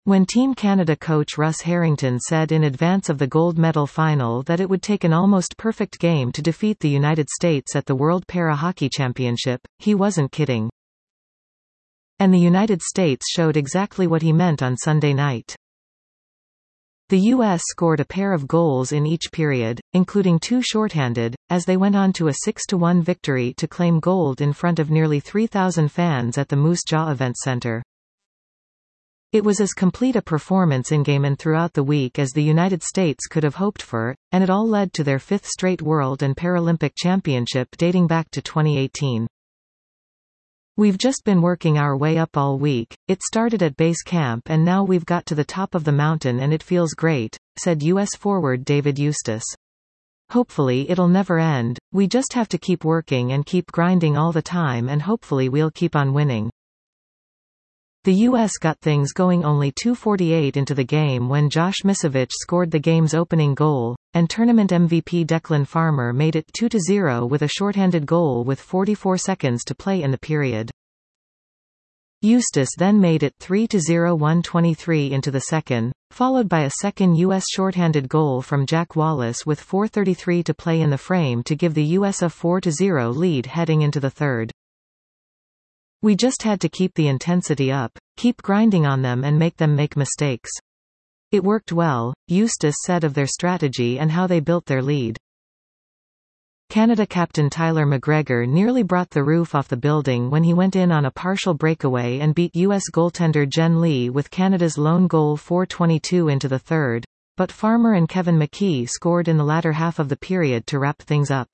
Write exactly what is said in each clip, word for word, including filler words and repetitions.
When Team Canada coach Russ Harrington said in advance of the gold medal final that it would take an almost perfect game to defeat the United States at the World Para Hockey Championship, he wasn't kidding. And the United States showed exactly what he meant on Sunday night. The U S scored a pair of goals in each period, including two shorthanded, as they went on to a six to one victory to claim gold in front of nearly three thousand fans at the Moose Jaw Event Center. It was as complete a performance in-game and throughout the week as the United States could have hoped for, and it all led to their fifth straight World and Paralympic Championship dating back to twenty eighteen. We've just been working our way up all week. It started at base camp and now we've got to the top of the mountain and it feels great, said U S forward David Eustace. Hopefully it'll never end, we just have to keep working and keep grinding all the time and hopefully we'll keep on winning. The U S got things going only two forty-eight into the game when Josh Misovich scored the game's opening goal, and tournament M V P Declan Farmer made it two to zero with a shorthanded goal with forty-four seconds to play in the period. Eustace then made it three to zero one twenty-three into the second, followed by a second U S shorthanded goal from Jack Wallace with four thirty-three to play in the frame to give the U S a four to zero lead heading into the third. We just had to keep the intensity up, keep grinding on them and make them make mistakes. It worked well, Eustace said of their strategy and how they built their lead. Canada captain Tyler McGregor nearly brought the roof off the building when he went in on a partial breakaway and beat U S goaltender Jen Lee with Canada's lone goal four twenty-two into the third, but Farmer and Kevin McKee scored in the latter half of the period to wrap things up.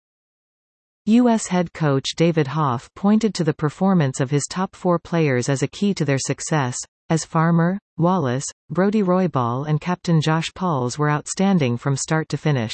U S head coach David Hoff pointed to the performance of his top four players as a key to their success, as Farmer, Wallace, Brodie Roybal and captain Josh Pauls were outstanding from start to finish.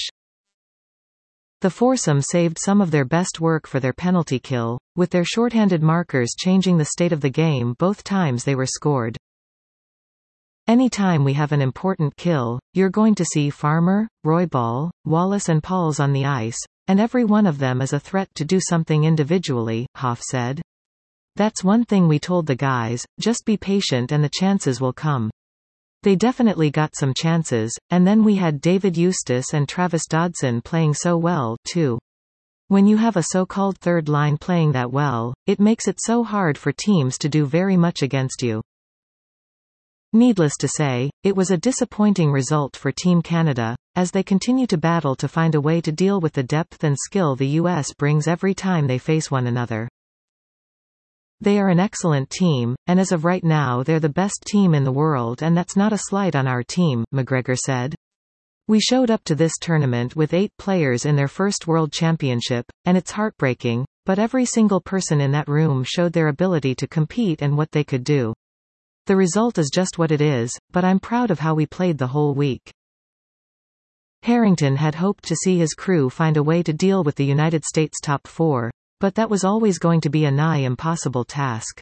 The foursome saved some of their best work for their penalty kill, with their shorthanded markers changing the state of the game both times they were scored. Anytime we have an important kill, you're going to see Farmer, Roybal, Wallace and Pauls on the ice, and every one of them is a threat to do something individually, Hoff said. That's one thing we told the guys, just be patient and the chances will come. They definitely got some chances, and then we had David Eustace and Travis Dodson playing so well, too. When you have a so-called third line playing that well, it makes it so hard for teams to do very much against you. Needless to say, it was a disappointing result for Team Canada, as they continue to battle to find a way to deal with the depth and skill the U S brings every time they face one another. They are an excellent team, and as of right now they're the best team in the world and that's not a slight on our team, McGregor said. We showed up to this tournament with eight players in their first World Championship, and it's heartbreaking, but every single person in that room showed their ability to compete and what they could do. The result is just what it is, but I'm proud of how we played the whole week. Harrington had hoped to see his crew find a way to deal with the United States top four, but that was always going to be a nigh impossible task.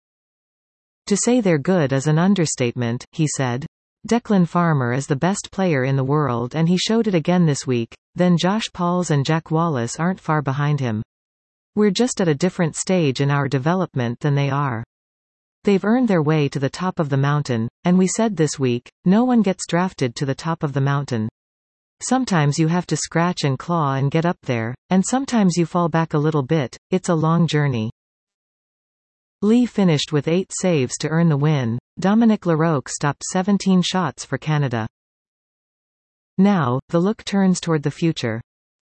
To say they're good is an understatement, he said. Declan Farmer is the best player in the world and he showed it again this week, then Josh Pauls and Jack Wallace aren't far behind him. We're just at a different stage in our development than they are. They've earned their way to the top of the mountain, and we said this week, no one gets drafted to the top of the mountain. Sometimes you have to scratch and claw and get up there, and sometimes you fall back a little bit. It's a long journey. Lee finished with eight saves to earn the win. Dominic Larocque stopped seventeen shots for Canada. Now, the look turns toward the future.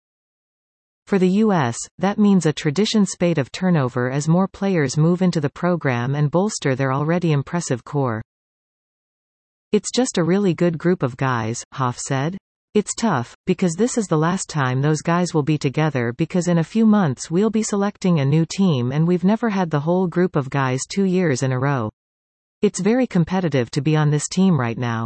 For the U S, that means a tradition spate of turnover as more players move into the program and bolster their already impressive core. It's just a really good group of guys, Hoff said. It's tough, because this is the last time those guys will be together because in a few months we'll be selecting a new team and we've never had the whole group of guys two years in a row. It's very competitive to be on this team right now.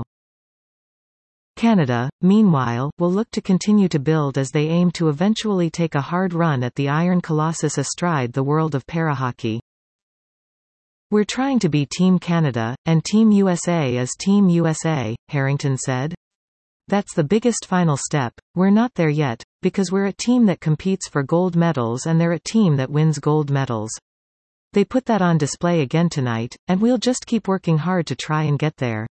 Canada, meanwhile, will look to continue to build as they aim to eventually take a hard run at the Iron Colossus astride the world of parahockey. We're trying to be Team Canada, and Team U S A is Team U S A, Harrington said. That's the biggest final step. We're not there yet, because we're a team that competes for gold medals and they're a team that wins gold medals. They put that on display again tonight, and we'll just keep working hard to try and get there.